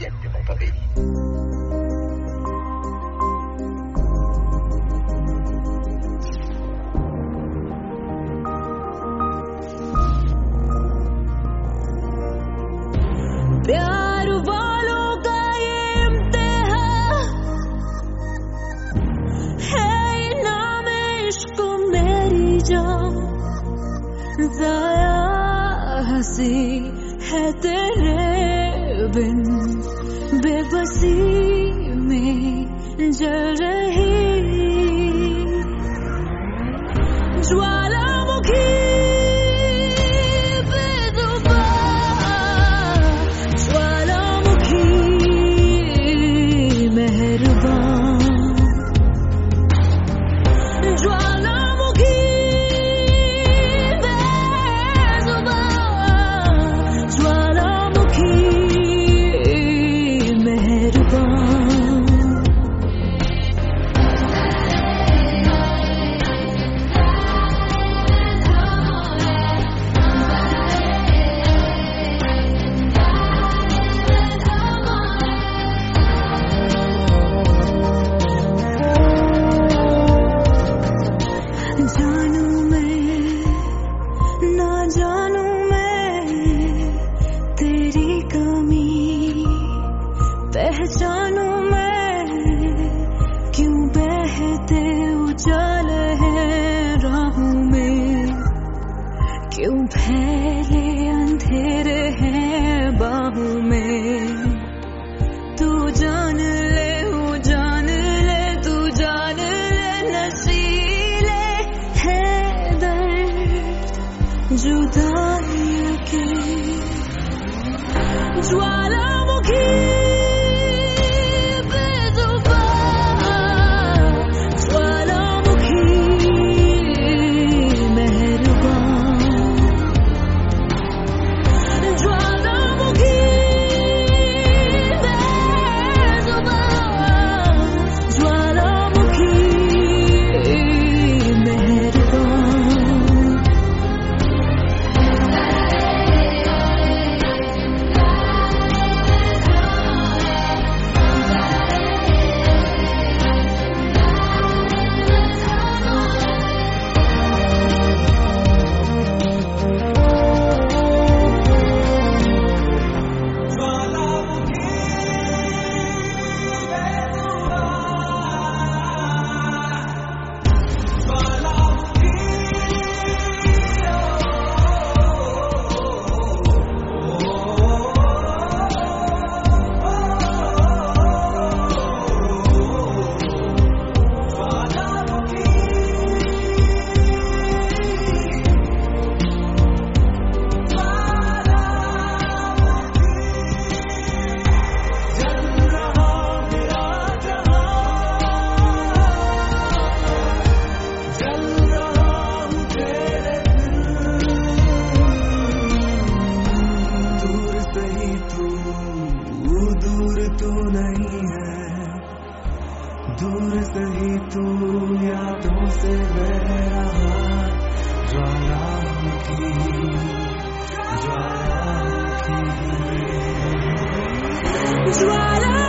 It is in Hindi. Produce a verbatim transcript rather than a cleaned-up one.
niente mai pavedi. प्यार वालों का ये इम्तिहान है, नाम इश्क मेरी जान, ज़ाया हंसी है तेरे बिन, बेबसी में जल रही ज्वालामुखी पहचानू मैं क्यों बहते उजाले हैं राहों में, क्यों फैले अंधेरे हैं बाहों में। तू जान ले ओ जान ले, तू जान ले नशीले है दर्द जुदाई के ज्वालामुखी दूर सही तू यादों से बह रहा, ज्वालामुखी ज्वालामुखी ज्वाला